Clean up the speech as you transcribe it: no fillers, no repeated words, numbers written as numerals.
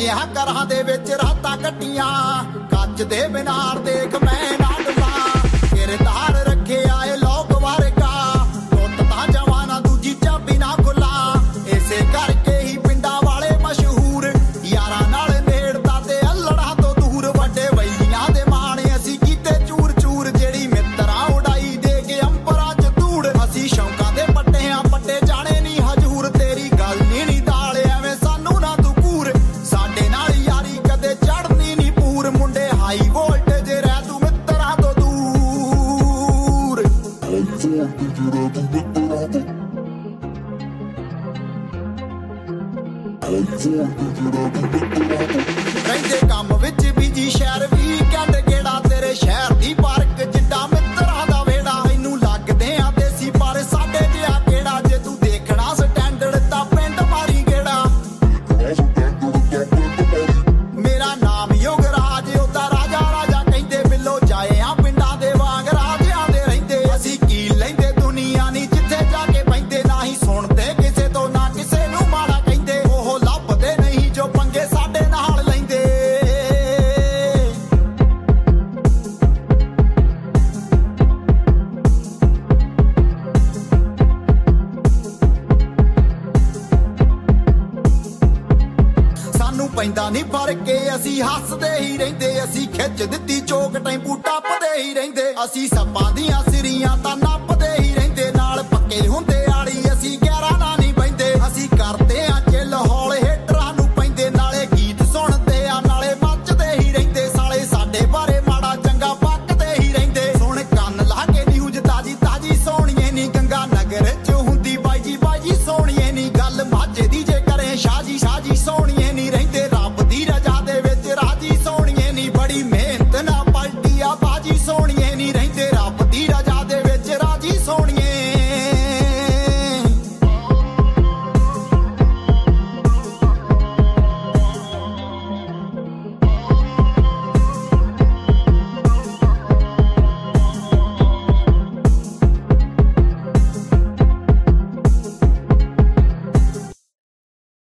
ਕੱਚਿਆਂ ਘਰਾਂ ਦੇ ਵਿੱਚ ਰਾਤਾਂ ਕੱਟੀਆਂ ਕੱਚ ਦੇ ਮੀਨਾਰ ਦੇਖ ਮੈਂ ਨਾ ਡੁੱਲਾਂ ਕਿਰਦਾਰ ਰੱਖਿਆ ਏ ਲੋਕ ਵਰਗਾ ਟੁੱਟ ਤਾਂ ਜਵਾਨਾ ਦੂਜੀ ਚਾਬੀ ਨਾ ਖੁੱਲਾ ਇਸੇ ਕਰਕੇ ਹੀ ਪਿੰਡਾਂ ਵਾਲੇ ਮਸ਼ਹੂਰ ਯਾਰਾਂ ਨਾਲ ਨੇੜਤਾ ਤੇ ਅਲੜਾਂ ਤੋਂ ਦੂਰ ਵੱਡੇ ਵਈਆਂ ਦੇ ਮਾਣੇ ਅਸੀਂ ਕੀਤੇ ਚੂਰ ਚੂਰ ਜਿਹੜੀ ਮਿੱਤਰਾਂ ਉਡਾਈ ਦੇ ਕੇ ਅੰਬਰਾਂ 'ਚ ਧੂੜ ਅਸੀਂ ਸ਼ੌਂਕਾਂ ਦੇ ਪੱਟਿਆਂ ਪੱਟੇ ਜਾਣੇ ਨਹੀਂ ਹਜੂਰ ਤੇਰੀ ਗੱਲ ਨੀ ਦਾਲ ਐਵੇਂ ਸਾਨੂੰ ਨਾ ਤੂੰ ਕੂਰ ਸਾਡੇ ਨਾਲ ਯਾਰੀ ਕਦੇ ਚੜ੍ਹਨੀ ਨੀ ਪੂਰ ਮੁੰਡੇ ਹਾਈ ਵੋਲਟੇਜ ਰਹਿ ਤੂੰ ਮਿੱਤਰਾਂ ਤੋਂ ਦੂਰ ਰਹਿੰਦੇ ਕੰਮ ਵਿੱਚ ਬੀਜੀ ਸ਼ਹਿਰ ਵੀਕਐਂਡ ਗੇੜਾ ਤੇਰੇ ਸ਼ਹਿਰ ਦੀ ਪਾਰਕ ਜਿੱਡਾ ਮਿੱਤਰਾਂ ਦਾ ਵੇੜਾ ਇਹਨੂੰ ਲੱਗਦੇ ਆ ਦੇਸੀ ਪਰ ਸਾਡੇ ਜਿਹਾ ਕਿਹੜਾ ਜੇ ਤੂੰ ਦੇਖਣਾ ਸਟੈਂਡਰਡ ਤਾਂ ਪਿੰਡ ਮਾਰੀ ਗੇੜਾ ਮੇਰਾ ਨਾਮ ਯੋਗਰਾਜ ਉਹਦਾ ਰਾਜਾ ਰਾਜਾ ਕਹਿੰਦੇ ਬਿੱਲੋ ਜਾਏ ਆ ਪਿੰਡਾਂ ਦੇ ਵਾਂਗ ਰਾਜਿਆਂ ਦੇ ਰਹਿੰਦੇ ਅਸੀਂ ਕੀ ਲੈਂਦੇ ਦੁਨੀਆ ਨਹੀਂ ਜਿੱਥੇ ਜਾ ਕੇ ਬਹਿੰਦੇ ਨਾ ਹੀ ਸੁਣਦੇ ਕਿਸੇ ਤੋਂ ਨਾ ਕਿਸੇ ਨੂੰ ਮਾੜਾ ਕਹਿੰਦੇ ਉਹ ਲੱਭਦੇ ਨਹੀਂ ਜੋ ਪੰਗੇ ਸਾਡੇ ਨਾਲ ਲੈਂਦੇ ਸਾਨੂੰ ਪੈਂਦਾ ਨਹੀਂ ਫਰਕ ਅਸੀਂ ਹੱਸਦੇ ਹੀ ਰਹਿੰਦੇ ਅਸੀਂ ਖਿੱਚ ਦਿੱਤੀ ਚੋਕ ਟੈਂਪੂ ਟੱਪਦੇ ਹੀ ਰਹਿੰਦੇ ਅਸੀਂ ਸੱਪਾਂ ਦੀਆਂ ਸਿਰੀਆਂ ਤਾਂ ਨੱਪਦੇ ਹੀ ਰਹਿੰਦੇ ਨਾਲ ਪੱਕੇ ਹੁੰਦੇ ਆੜੀ ਅਸੀਂ 11 ਨਾਲ ਨਹੀਂ ਬਹਿੰਦੇ ਅਸੀਂ ਕਰਦੇ ਆ ਚਿੱਲ ਹੌਲ ਹੇਟਰਾਂ ਨੂੰ ਪੈਂਦੇ ਨਾਲੇ ਗੀਤ ਸੁਣਦੇ ਆ ਨਾਲੇ ਮੱਚਦੇ ਹੀ ਰਹਿੰਦੇ ਸਾਲੇ ਸਾਡੇ ਬਾਰੇ ਮਾੜਾ ਚੰਗਾ ਪੱਕਦੇ ਹੀ ਰਹਿੰਦੇ ਸੁਣ ਕੰਨ ਲਾ ਕੇ ਨਿਊਜ਼ ਤਾਜੀ ਤਾਜੀ ਸੋਹਣੀਏ ਨੀ ਗੰਗਾ ਨਗਰ 'ਚ ਹੁੰਦੀ ਬਾਜੀ ਬਾਜੀ ਸੋਹਣੀਏ ਨੀ ਗੱਲ ਮਾਝੇ ਦੀ ਜੇ ਕਰੇ ਸ਼ਾਜੀ ਸ਼ਾਜੀ ਸੋਹਣੀਏ ਨੀ ਰਹਿੰਦੇ ਰੱਬ ਦੀ ਰਜ਼ਾ ਦੇ ਵਿੱਚ ਰਾਜੀ ਸੋਹਣੀਏ ਨੀ ਬੜੀ ਮਿਹਨਤ ਨਾਲ ਪਲਟੀ ਆ ਬਾਜੀ ਸੋਹਣੀ